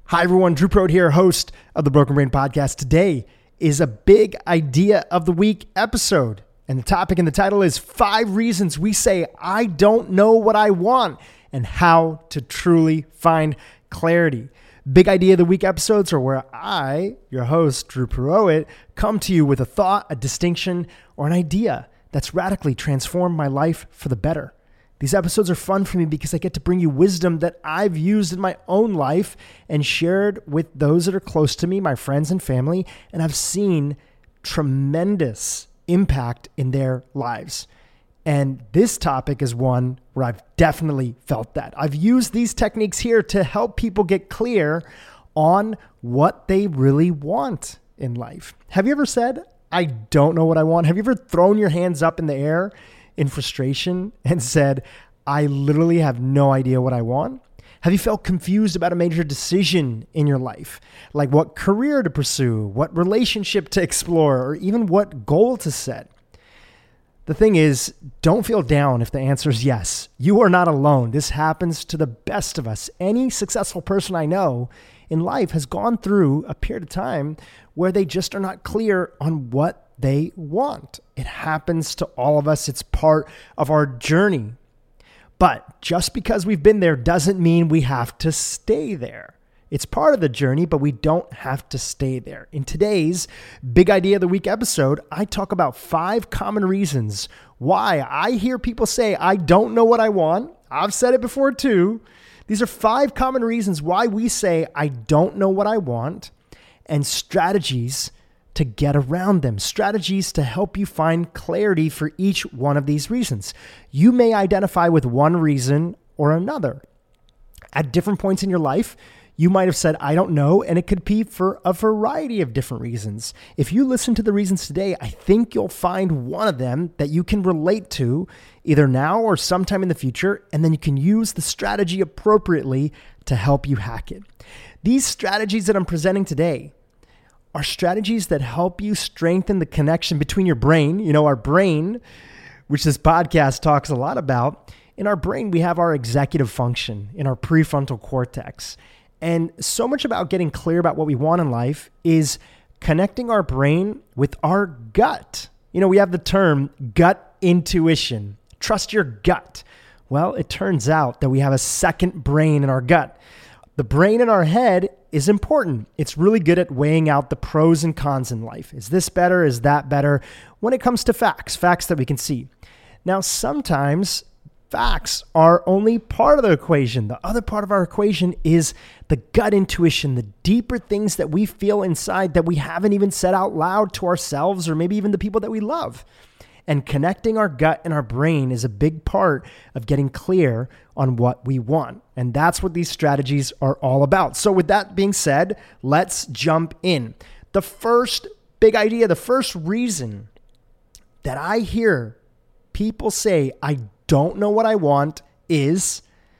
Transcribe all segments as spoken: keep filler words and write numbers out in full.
Hi everyone, Drew Prode here, host of the Broken Brain Podcast. Today is a big idea of the week episode, and the topic in the title is five reasons we say I don't know what I want and how to truly find clarity. Big idea of the week episodes are where I, your host, Drew Prode, come to you with a thought, a distinction, or an idea that's radically transformed my life for the better. These episodes are fun for me because I get to bring you wisdom that I've used in my own life and shared with those that are close to me, my friends and family, and I've seen tremendous impact in their lives. And this topic is one where I've definitely felt that. I've used these techniques here to help people get clear on what they really want in life. Have you ever said, I don't know what I want? Have you ever thrown your hands up in the air in frustration and said, I literally have no idea what I want? Have you felt confused about a major decision in your life? Like what career to pursue, what relationship to explore, or even what goal to set? The thing is, don't feel down if the answer is yes. You are not alone. This happens to the best of us. Any successful person I know in life has gone through a period of time where they just are not clear on what they want. It happens to all of us. It's part of our journey. But just because we've been there doesn't mean we have to stay there. It's part of the journey, but we don't have to stay there. In today's Big Idea of the Week episode, I talk about five common reasons why I hear people say, I don't know what I want. I've said it before too. These are five common reasons why we say, I don't know what I want, and strategies to get around them, strategies to help you find clarity for each one of these reasons. You may identify with one reason or another. At different points in your life, you might have said, I don't know, and it could be for a variety of different reasons. If you listen to the reasons today, I think you'll find one of them that you can relate to either now or sometime in the future, and then you can use the strategy appropriately to help you hack it. These strategies that I'm presenting today are strategies that help you strengthen the connection between your brain. You know, our brain, which this podcast talks a lot about. In our brain, we have our executive function in our prefrontal cortex. And so much about getting clear about what we want in life is connecting our brain with our gut. You know, we have the term gut intuition. Trust your gut. Well, it turns out that we have a second brain in our gut. The brain in our head is important. It's really good at weighing out the pros and cons in life. Is this better? Is that better? When it comes to facts, facts that we can see. Now, sometimes facts are only part of the equation. The other part of our equation is the gut intuition, the deeper things that we feel inside that we haven't even said out loud to ourselves or maybe even the people that we love. And connecting our gut and our brain is a big part of getting clear on what we want. And that's what these strategies are all about. So with that being said, let's jump in. The first big idea, the first reason that I hear people say, I don't know what I want is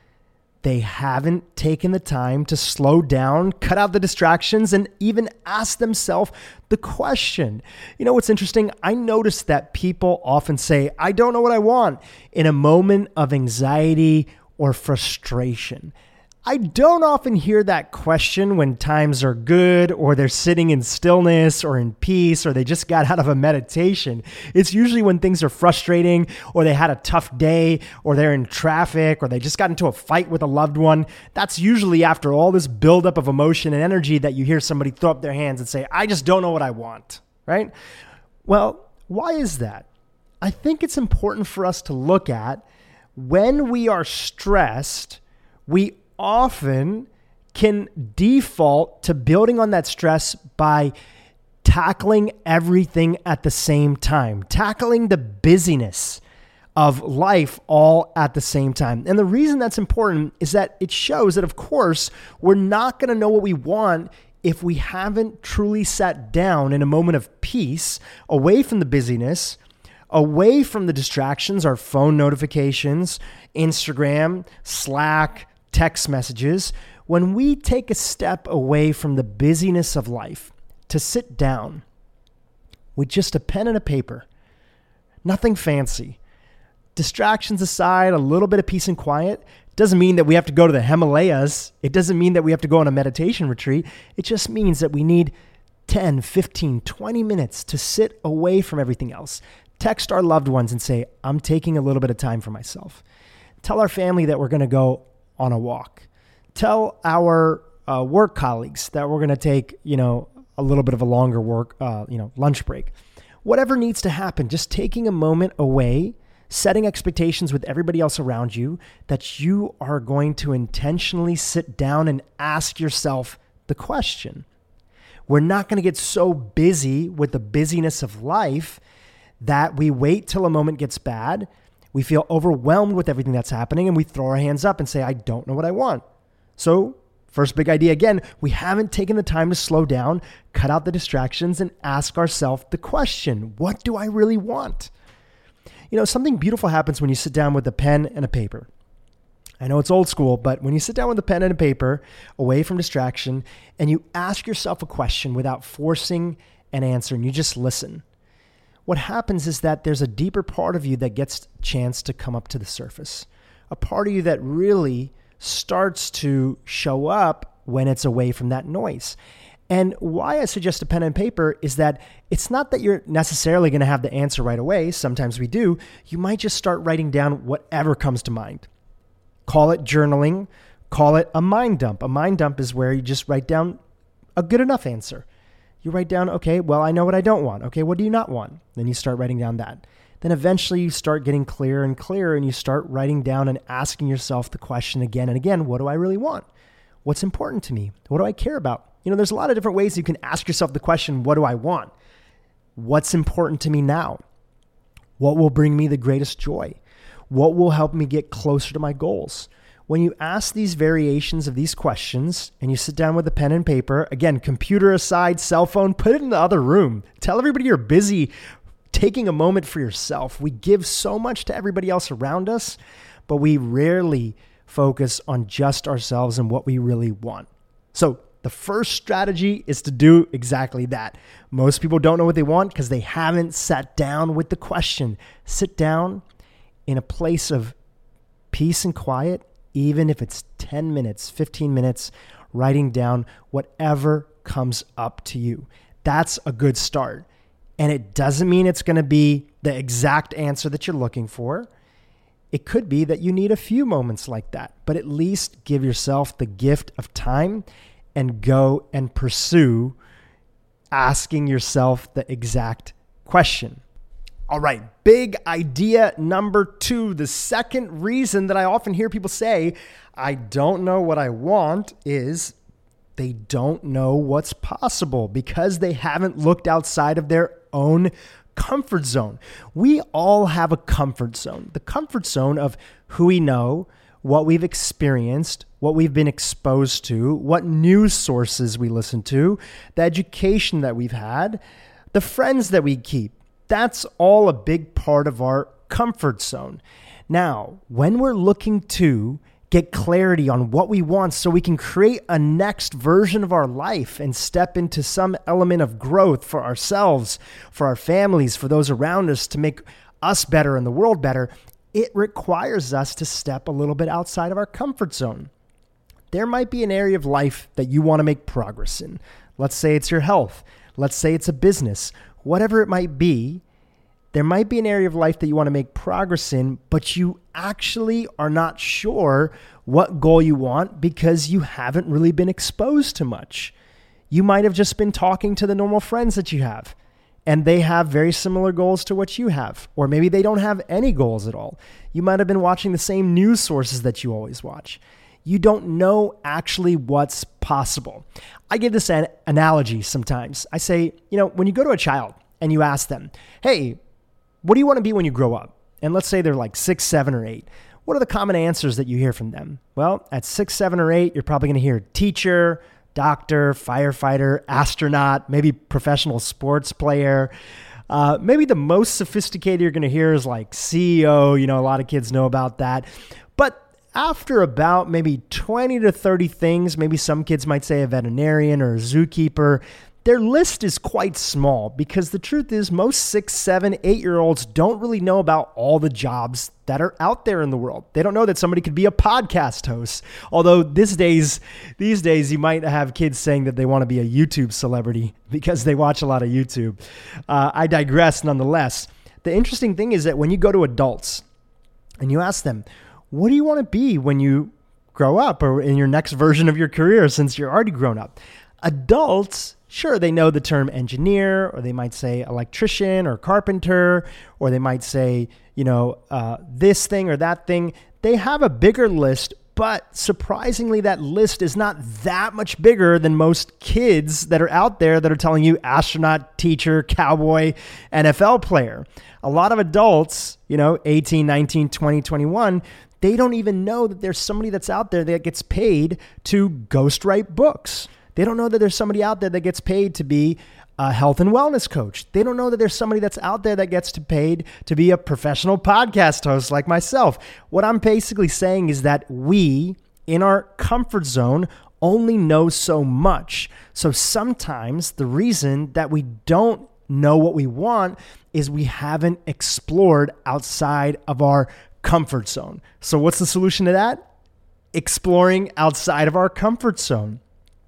they haven't taken the time to slow down, cut out the distractions, and even ask themselves the question. You know what's interesting? I noticed that people often say, I don't know what I want in a moment of anxiety or frustration. I don't often hear that question when times are good or they're sitting in stillness or in peace or they just got out of a meditation. It's usually when things are frustrating or they had a tough day or they're in traffic or they just got into a fight with a loved one. That's usually after all this buildup of emotion and energy that you hear somebody throw up their hands and say, I just don't know what I want, right? Well, why is that? I think it's important for us to look at when we are stressed, we often can default to building on that stress by tackling everything at the same time, tackling the busyness of life all at the same time. And the reason that's important is that it shows that, of course, we're not going to know what we want if we haven't truly sat down in a moment of peace, away from the busyness, away from the distractions, our phone notifications, Instagram, Slack, text messages. When we take a step away from the busyness of life to sit down with just a pen and a paper, nothing fancy, distractions aside, a little bit of peace and quiet, It doesn't mean that we have to go to the Himalayas. It doesn't mean that we have to go on a meditation retreat. It just means that we need ten, fifteen, twenty minutes to sit away from everything else. Text our loved ones and say, I'm taking a little bit of time for myself. Tell our family that we're going to go on a walk. Tell our uh, work colleagues that we're going to take, you know, a little bit of a longer work, uh, you know, lunch break. Whatever needs to happen, just taking a moment away, setting expectations with everybody else around you that you are going to intentionally sit down and ask yourself the question. We're not going to get so busy with the busyness of life that we wait till a moment gets bad, we feel overwhelmed with everything that's happening, and we throw our hands up and say, I don't know what I want. So first big idea again, we haven't taken the time to slow down, cut out the distractions, and ask ourselves the question, what do I really want? You know, something beautiful happens when you sit down with a pen and a paper. I know it's old school, but when you sit down with a pen and a paper, away from distraction, and you ask yourself a question without forcing an answer, and you just listen, what happens is that there's a deeper part of you that gets a chance to come up to the surface. A part of you that really starts to show up when it's away from that noise. And why I suggest a pen and paper is that it's not that you're necessarily going to have the answer right away. Sometimes we do. You might just start writing down whatever comes to mind. Call it journaling. Call it a mind dump. A mind dump is where you just write down a good enough answer. You write down, okay, well, I know what I don't want. Okay, what do you not want? Then you start writing down that. Then eventually you start getting clearer and clearer, and you start writing down and asking yourself the question again and again, what do I really want? What's important to me? What do I care about? You know, there's a lot of different ways you can ask yourself the question, what do I want? What's important to me now? What will bring me the greatest joy? What will help me get closer to my goals? When you ask these variations of these questions and you sit down with a pen and paper, again, computer aside, cell phone, put it in the other room. Tell everybody you're busy taking a moment for yourself. We give so much to everybody else around us, but we rarely focus on just ourselves and what we really want. So the first strategy is to do exactly that. Most people don't know what they want because they haven't sat down with the question. Sit down in a place of peace and quiet, even if it's ten minutes, fifteen minutes, writing down whatever comes up to you. That's a good start. And it doesn't mean it's going to be the exact answer that you're looking for. It could be that you need a few moments like that, but at least give yourself the gift of time and go and pursue asking yourself the exact question. All right, big idea number two. The second reason that I often hear people say, I don't know what I want, is they don't know what's possible because they haven't looked outside of their own comfort zone. We all have a comfort zone, the comfort zone of who we know, what we've experienced, what we've been exposed to, what news sources we listen to, the education that we've had, the friends that we keep. That's all a big part of our comfort zone. Now, when we're looking to get clarity on what we want so we can create a next version of our life and step into some element of growth for ourselves, for our families, for those around us, to make us better and the world better, it requires us to step a little bit outside of our comfort zone. There might be an area of life that you want to make progress in. Let's say it's your health. Let's say it's a business. Whatever it might be, there might be an area of life that you want to make progress in, but you actually are not sure what goal you want because you haven't really been exposed to much. You might have just been talking to the normal friends that you have, and they have very similar goals to what you have. Or maybe they don't have any goals at all. You might have been watching the same news sources that you always watch. You don't know actually what's possible. I give this an analogy sometimes. I say, you know, when you go to a child and you ask them, hey, what do you want to be when you grow up? And let's say they're like six, seven, or eight. What are the common answers that you hear from them? Well, at six, seven, or eight, you're probably going to hear teacher, doctor, firefighter, astronaut, maybe professional sports player. Uh, maybe the most sophisticated you're going to hear is like C E O. You know, a lot of kids know about that. But after about maybe twenty to thirty things, maybe some kids might say a veterinarian or a zookeeper, their list is quite small because the truth is most six, seven, eight-year-olds don't really know about all the jobs that are out there in the world. They don't know that somebody could be a podcast host. Although these days, these days you might have kids saying that they want to be a YouTube celebrity because they watch a lot of YouTube. Uh, I digress nonetheless. The interesting thing is that when you go to adults and you ask them, what do you want to be when you grow up or in your next version of your career since you're already grown up? Adults, sure, they know the term engineer, or they might say electrician or carpenter, or they might say, you know, uh, this thing or that thing. They have a bigger list, but surprisingly, that list is not that much bigger than most kids that are out there that are telling you astronaut, teacher, cowboy, N F L player. A lot of adults, you know, eighteen, nineteen, twenty, twenty-one, they don't even know that there's somebody that's out there that gets paid to ghostwrite books. They don't know that there's somebody out there that gets paid to be a health and wellness coach. They don't know that there's somebody that's out there that gets to paid to be a professional podcast host like myself. What I'm basically saying is that we, in our comfort zone, only know so much. So sometimes the reason that we don't know what we want is we haven't explored outside of our comfort zone. So what's the solution to that? Exploring outside of our comfort zone.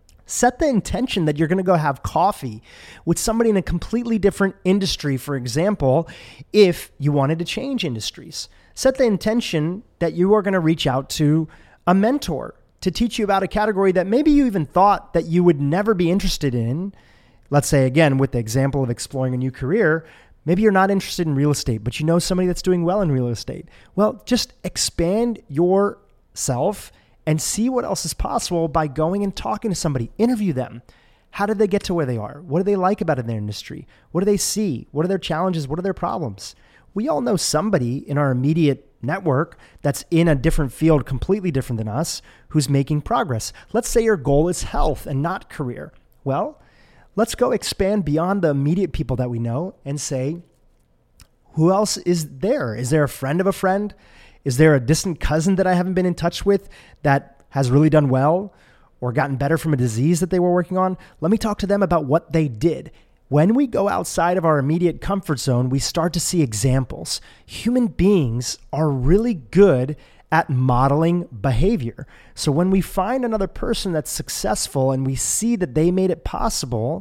Set the intention that you're going to go have coffee with somebody in a completely different industry. For example, if you wanted to change industries, set the intention that you are going to reach out to a mentor to teach you about a category that maybe you even thought that you would never be interested in. Let's say, again, with the example of exploring a new career, maybe you're not interested in real estate, but you know somebody that's doing well in real estate. Well, just expand yourself and see what else is possible by going and talking to somebody. Interview them. How did they get to where they are? What do they like about it in their industry? What do they see? What are their challenges? What are their problems? We all know somebody in our immediate network that's in a different field, completely different than us, who's making progress. Let's say your goal is health and not career. Well, let's go expand beyond the immediate people that we know and say, who else is there? Is there a friend of a friend? Is there a distant cousin that I haven't been in touch with that has really done well or gotten better from a disease that they were working on? Let me talk to them about what they did. When we go outside of our immediate comfort zone, we start to see examples. Human beings are really good at modeling behavior. So when we find another person that's successful and we see that they made it possible,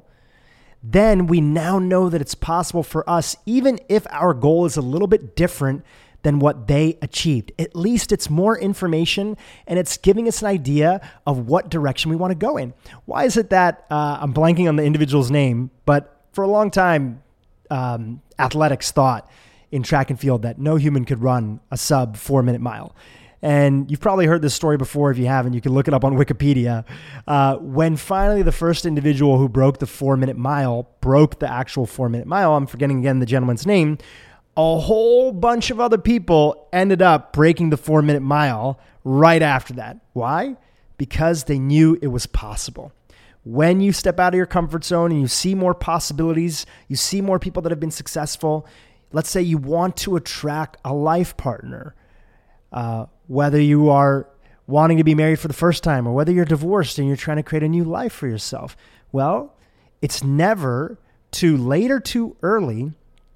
then we now know that it's possible for us, even if our goal is a little bit different than what they achieved. At least it's more information and it's giving us an idea of what direction we want to go in. Why is it that uh, I'm blanking on the individual's name, but for a long time, um, athletics thought in track and field that no human could run a sub four minute mile. And you've probably heard this story before. If you haven't, you can look it up on Wikipedia. Uh, when finally the first individual who broke the four minute mile broke the actual four minute mile, I'm forgetting again the gentleman's name, a whole bunch of other people ended up breaking the four minute mile right after that. Why? Because they knew it was possible. When you step out of your comfort zone and you see more possibilities, you see more people that have been successful. Let's say you want to attract a life partner, uh, whether you are wanting to be married for the first time or whether you're divorced and you're trying to create a new life for yourself. Well, it's never too late or too early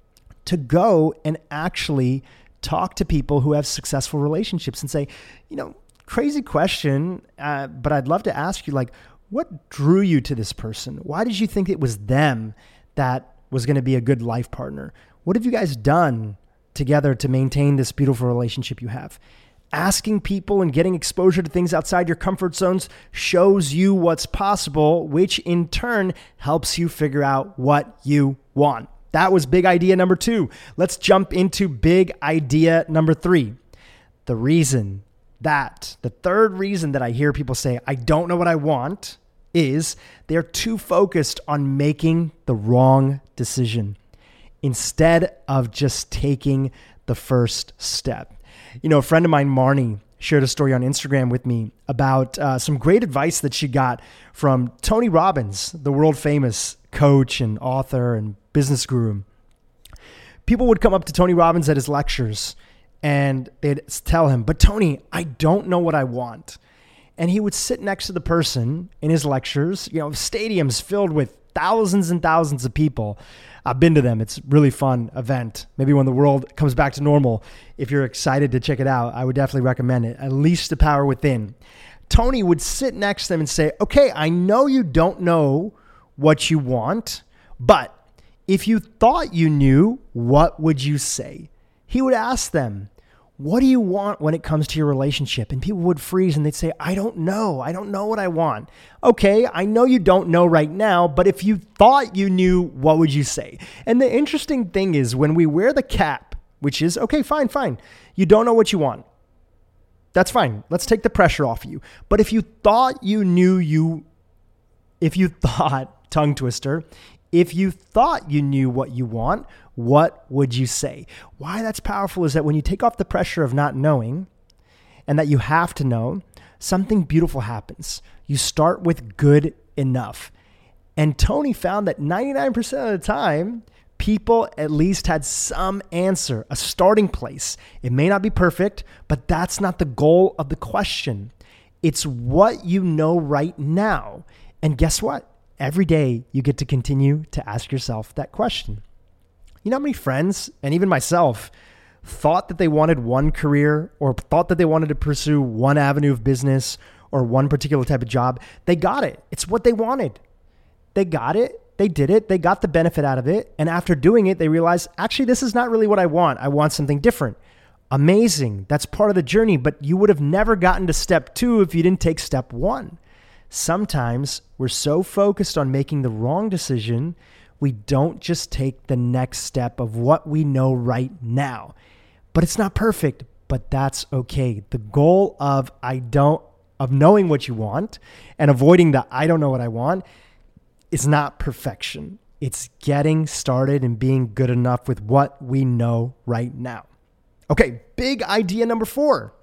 to go and actually talk to people who have successful relationships and say, you know, crazy question, uh, but I'd love to ask you, like, what drew you to this person? Why did you think it was them that was going to be a good life partner? What have you guys done together to maintain this beautiful relationship you have? Asking people and getting exposure to things outside your comfort zones shows you what's possible, which in turn helps you figure out what you want. That was big idea number two. Let's jump into big idea number three. The reason that, the third reason that I hear people say, I don't know what I want, is they're too focused on making the wrong decision instead of just taking the first step. You know, a friend of mine, Marnie, shared a story on Instagram with me about uh, some great advice that she got from Tony Robbins, the world famous coach and author and business guru. People would come up to Tony Robbins at his lectures and they'd tell him, but Tony, I don't know what I want. And he would sit next to the person in his lectures, you know, stadiums filled with thousands and thousands of people. I've been to them. It's a really fun event. Maybe when the world comes back to normal, if you're excited to check it out, I would definitely recommend it. Unleash the Power Within. Tony would sit next to them and say, okay, I know you don't know what you want, but if you thought you knew, what would you say? He would ask them, what do you want when it comes to your relationship? And people would freeze and they'd say, I don't know. I don't know what I want. Okay, I know you don't know right now, but if you thought you knew, what would you say? And the interesting thing is when we wear the cap, which is, okay, fine, fine. You don't know what you want. That's fine. Let's take the pressure off of you. But if you thought you knew you, if you thought, tongue twister, if you thought you knew what you want, what would you say? Why that's powerful is that when you take off the pressure of not knowing and that you have to know, something beautiful happens. You start with good enough. And Tony found that ninety-nine percent of the time, people at least had some answer, a starting place. It may not be perfect, but that's not the goal of the question. It's what you know right now. And guess what? Every day you get to continue to ask yourself that question. You know how many friends, and even myself, thought that they wanted one career or thought that they wanted to pursue one avenue of business or one particular type of job? They got it. It's what they wanted. They got it. They did it. They got the benefit out of it. And after doing it, they realized, actually, this is not really what I want. I want something different. Amazing. That's part of the journey. But you would have never gotten to step two if you didn't take step one. Sometimes we're so focused on making the wrong decision, we don't just take the next step of what we know right now. But it's not perfect, but that's okay. The goal of I don't of knowing what you want and avoiding the I don't know what I want is not perfection. It's getting started and being good enough with what we know right now. Okay, big idea number four.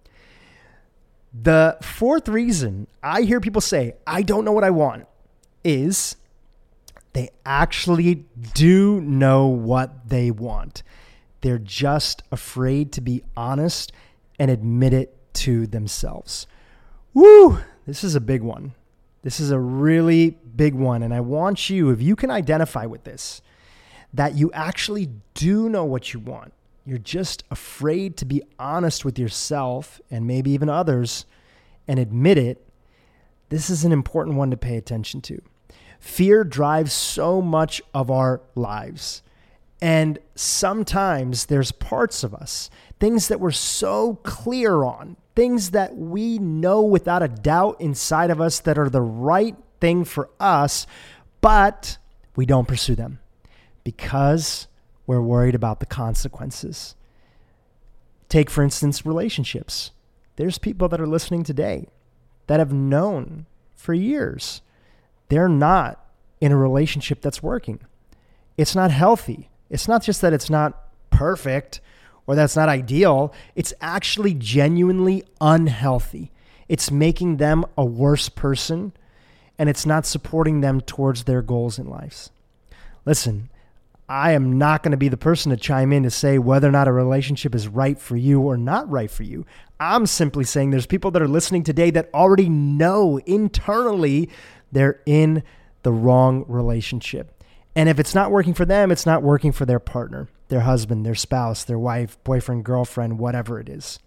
The fourth reason I hear people say, I don't know what I want, is they actually do know what they want. They're just afraid to be honest and admit it to themselves. Woo! This is a big one. This is a really big one. And I want you, if you can identify with this, that you actually do know what you want. You're just afraid to be honest with yourself and maybe even others and admit it. This is an important one to pay attention to. Fear drives so much of our lives. And sometimes there's parts of us, things that we're so clear on, things that we know without a doubt inside of us that are the right thing for us, but we don't pursue them because we're worried about the consequences. Take, for instance, relationships. There's people that are listening today that have known for years they're not in a relationship that's working. It's not healthy. It's not just that it's not perfect or that's not ideal. It's actually genuinely unhealthy. It's making them a worse person, and it's not supporting them towards their goals in life. Listen, I am not going to be the person to chime in to say whether or not a relationship is right for you or not right for you. I'm simply saying there's people that are listening today that already know internally they're in the wrong relationship. And if it's not working for them, it's not working for their partner, their husband, their spouse, their wife, boyfriend, girlfriend, whatever it is.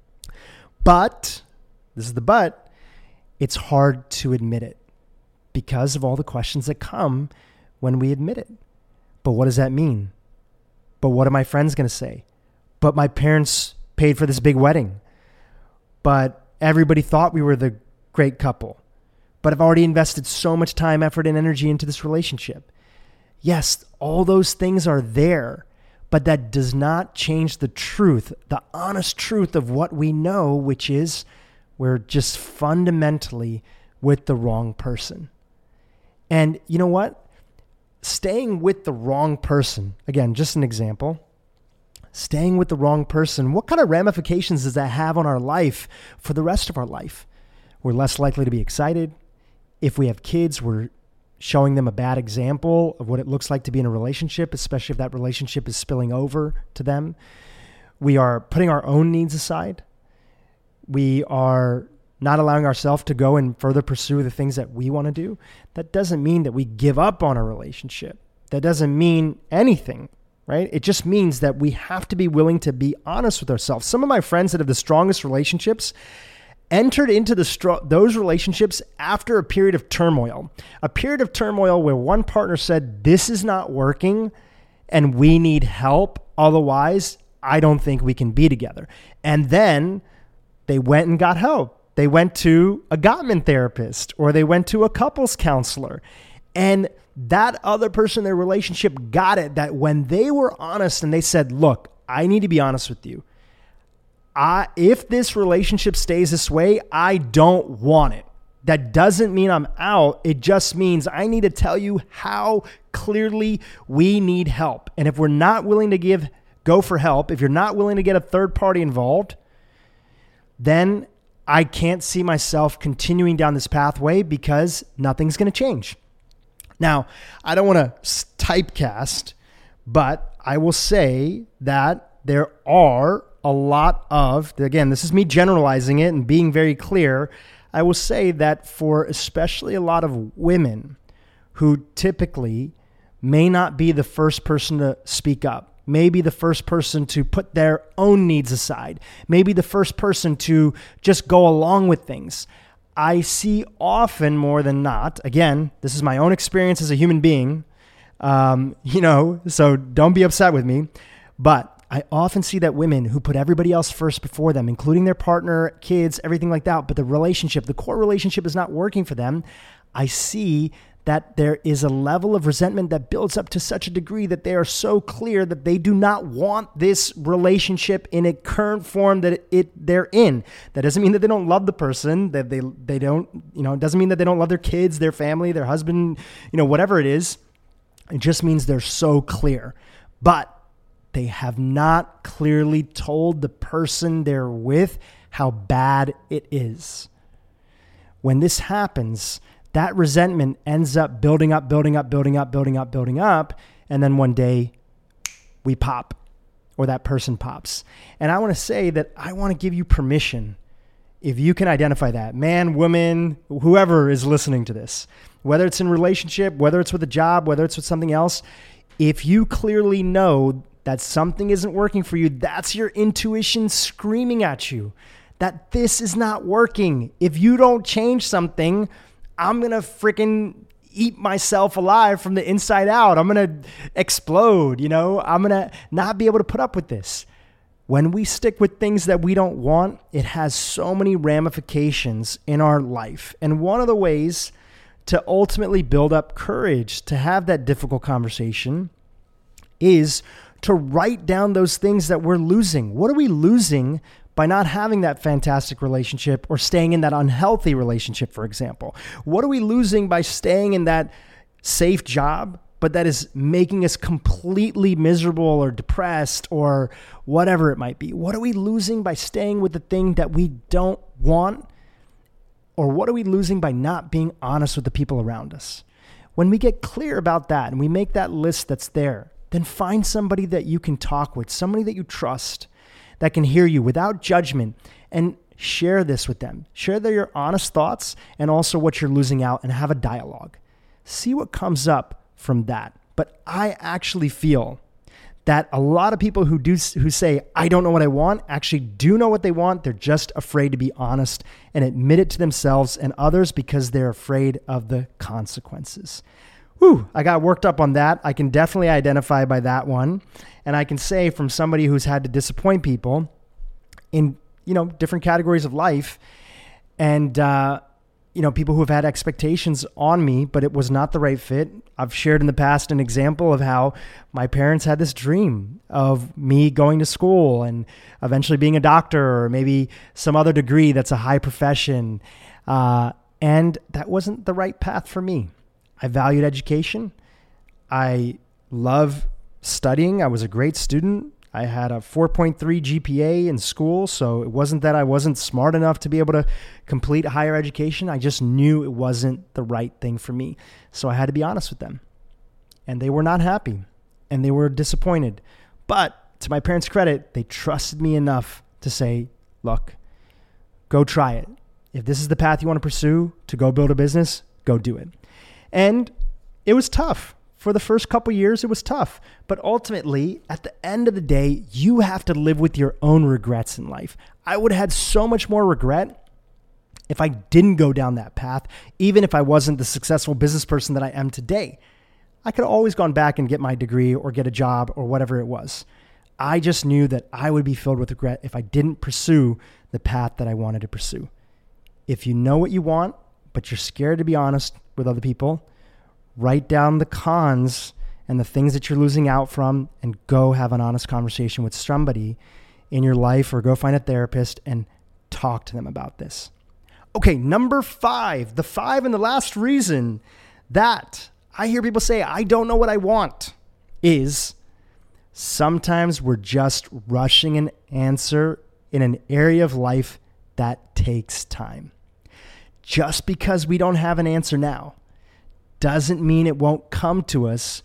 But, this is the but, it's hard to admit it because of all the questions that come when we admit it. But what does that mean? But what are my friends going to say? But my parents paid for this big wedding. But everybody thought we were the great couple. But I've already invested so much time, effort, and energy into this relationship. Yes, all those things are there, but that does not change the truth, the honest truth of what we know, which is we're just fundamentally with the wrong person. And you know what? Staying with the wrong person, again, just an example, staying with the wrong person, what kind of ramifications does that have on our life for the rest of our life? We're less likely to be excited. If we have kids, we're showing them a bad example of what it looks like to be in a relationship, especially if that relationship is spilling over to them. We are putting our own needs aside. We are not allowing ourselves to go and further pursue the things that we want to do, that doesn't mean that we give up on a relationship. That doesn't mean anything, right? It just means that we have to be willing to be honest with ourselves. Some of my friends that have the strongest relationships entered into the stro- those relationships after a period of turmoil, a period of turmoil where one partner said, this is not working and we need help. Otherwise, I don't think we can be together. And then they went and got help. They went to a Gottman therapist or they went to a couples counselor. And that other person in their relationship got it, that when they were honest and they said, look, I need to be honest with you. I, if this relationship stays this way, I don't want it. That doesn't mean I'm out. It just means I need to tell you how clearly we need help. And if we're not willing to give, go for help, if you're not willing to get a third party involved, then I can't see myself continuing down this pathway because nothing's going to change. Now, I don't want to typecast, but I will say that there are a lot of, again, this is me generalizing it and being very clear. I will say that for especially a lot of women who typically may not be the first person to speak up, maybe the first person to put their own needs aside, maybe the first person to just go along with things. I see often more than not, again, this is my own experience as a human being, um, you know, so don't be upset with me, but I often see that women who put everybody else first before them, including their partner, kids, everything like that, but the relationship, the core relationship is not working for them. I see that there is a level of resentment that builds up to such a degree that they are so clear that they do not want this relationship in a current form that it they're in. That doesn't mean that they don't love the person, that they they don't, you know, it doesn't mean that they don't love their kids, their family, their husband, you know, whatever it is. It just means they're so clear. But they have not clearly told the person they're with how bad it is. When this happens, that resentment ends up building up, building up, building up, building up, building up. And then one day we pop, or that person pops. And I want to say that I want to give you permission, if you can identify that, man, woman, whoever is listening to this, whether it's in relationship, whether it's with a job, whether it's with something else, if you clearly know that something isn't working for you, that's your intuition screaming at you that this is not working. If you don't change something, I'm going to freaking eat myself alive from the inside out. I'm going to explode, you know, I'm going to not be able to put up with this. When we stick with things that we don't want, it has so many ramifications in our life. And one of the ways to ultimately build up courage to have that difficult conversation is to write down those things that we're losing. What are we losing by not having that fantastic relationship or staying in that unhealthy relationship, for example? What are we losing by staying in that safe job, but that is making us completely miserable or depressed or whatever it might be? What are we losing by staying with the thing that we don't want? Or what are we losing by not being honest with the people around us? When we get clear about that and we make that list that's there, then find somebody that you can talk with, somebody that you trust, that can hear you without judgment, and share this with them. Share their your honest thoughts and also what you're losing out, and have a dialogue. See what comes up from that. But I actually feel that a lot of people who do who say, I don't know what I want, actually do know what they want. They're just afraid to be honest and admit it to themselves and others because they're afraid of the consequences. Whew, I got worked up on that. I can definitely identify by that one. And I can say from somebody who's had to disappoint people in, you know, different categories of life, and, uh, you know, people who have had expectations on me, but it was not the right fit. I've shared in the past an example of how my parents had this dream of me going to school and eventually being a doctor or maybe some other degree that's a high profession. Uh, and that wasn't the right path for me. I valued education. I love studying. I was a great student. I had a four point three G P A in school, so it wasn't that I wasn't smart enough to be able to complete higher education. I just knew it wasn't the right thing for me. So I had to be honest with them. And they were not happy, and they were disappointed. But to my parents' credit, they trusted me enough to say, look, go try it. If this is the path you want to pursue to go build a business, go do it. And it was tough. For the first couple years, it was tough. But ultimately, at the end of the day, you have to live with your own regrets in life. I would have had so much more regret if I didn't go down that path, even if I wasn't the successful business person that I am today. I could have always gone back and get my degree or get a job or whatever it was. I just knew that I would be filled with regret if I didn't pursue the path that I wanted to pursue. If you know what you want, but you're scared to be honest with other people, write down the cons and the things that you're losing out from and go have an honest conversation with somebody in your life or go find a therapist and talk to them about this. Okay, number five, the five and the last reason that I hear people say, I don't know what I want, is sometimes we're just rushing an answer in an area of life that takes time. Just because we don't have an answer now doesn't mean it won't come to us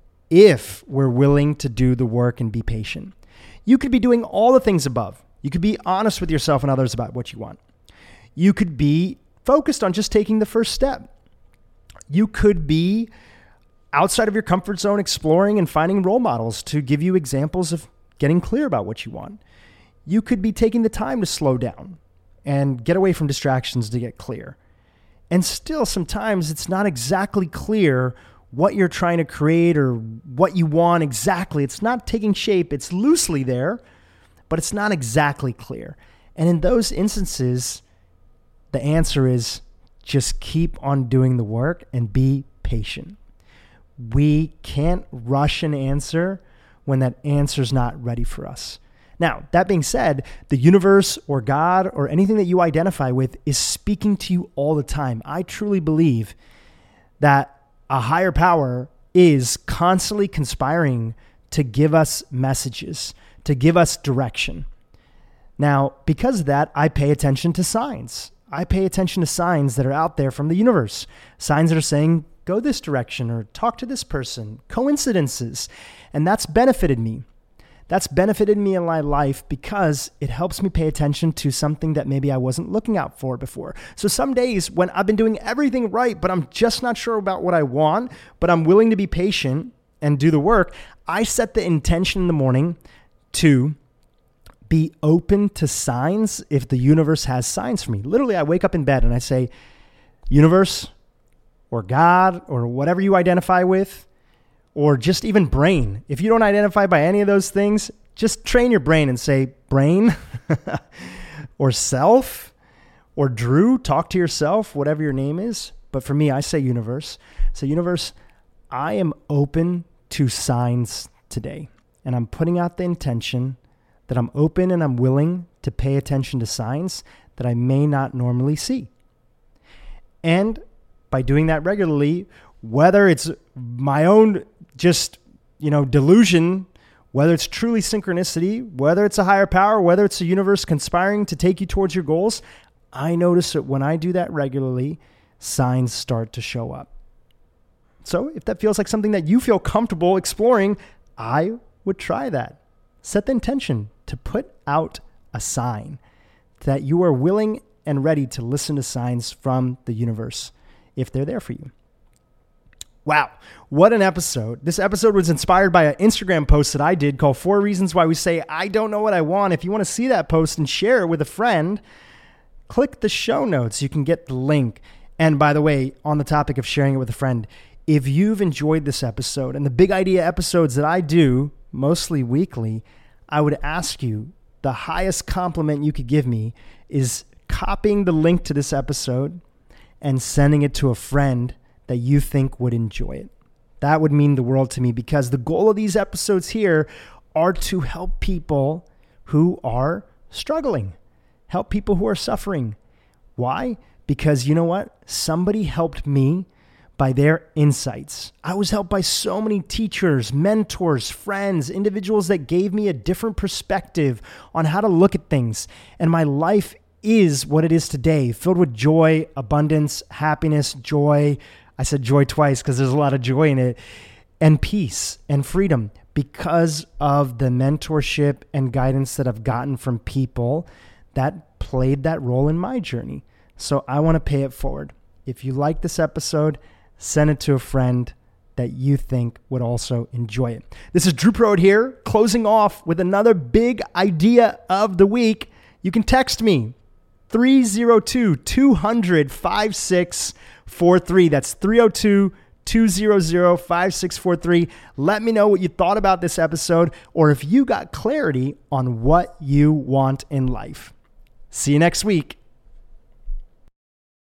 if we're willing to do the work and be patient. You could be doing all the things above. You could be honest with yourself and others about what you want. You could be focused on just taking the first step. You could be outside of your comfort zone, exploring and finding role models to give you examples of getting clear about what you want. You could be taking the time to slow down and get away from distractions to get clear. And still, sometimes it's not exactly clear what you're trying to create or what you want exactly. It's not taking shape. It's loosely there, but it's not exactly clear. And in those instances, the answer is just keep on doing the work and be patient. We can't rush an answer when that answer's not ready for us. Now, that being said, the universe or God or anything that you identify with is speaking to you all the time. I truly believe that a higher power is constantly conspiring to give us messages, to give us direction. Now, because of that, I pay attention to signs. I pay attention to signs that are out there from the universe, signs that are saying, go this direction or talk to this person, coincidences. And that's benefited me. That's benefited me in my life because it helps me pay attention to something that maybe I wasn't looking out for before. So some days when I've been doing everything right, but I'm just not sure about what I want, but I'm willing to be patient and do the work, I set the intention in the morning to be open to signs if the universe has signs for me. Literally, I wake up in bed and I say, universe or God or whatever you identify with, or just even brain. If you don't identify by any of those things, just train your brain and say, brain or self or Drew, talk to yourself, whatever your name is. But for me, I say universe. So universe, I am open to signs today. And I'm putting out the intention that I'm open and I'm willing to pay attention to signs that I may not normally see. And by doing that regularly, whether it's my own just, you know, delusion, whether it's truly synchronicity, whether it's a higher power, whether it's a universe conspiring to take you towards your goals, I notice that when I do that regularly, signs start to show up. So if that feels like something that you feel comfortable exploring, I would try that. Set the intention to put out a sign that you are willing and ready to listen to signs from the universe if they're there for you. Wow, what an episode. This episode was inspired by an Instagram post that I did called Four Reasons Why We Say I Don't Know What I Want. If you want to see that post and share it with a friend, click the show notes. You can get the link. And by the way, on the topic of sharing it with a friend, if you've enjoyed this episode and the Big Idea episodes that I do, mostly weekly, I would ask you, the highest compliment you could give me is copying the link to this episode and sending it to a friend that you think would enjoy it. That would mean the world to me because the goal of these episodes here are to help people who are struggling, help people who are suffering. Why? Because you know what? Somebody helped me by their insights. I was helped by so many teachers, mentors, friends, individuals that gave me a different perspective on how to look at things. And my life is what it is today, filled with joy, abundance, happiness, joy. I said joy twice because there's a lot of joy in it, and peace and freedom because of the mentorship and guidance that I've gotten from people that played that role in my journey. So I want to pay it forward. If you like this episode, send it to a friend that you think would also enjoy it. This is Drew Prode here, closing off with another big idea of the week. You can text me, three oh two, two hundred, five six four three. That's three oh two, two hundred, five six four three. Let me know what you thought about this episode, or if you got clarity on what you want in life. See you next week.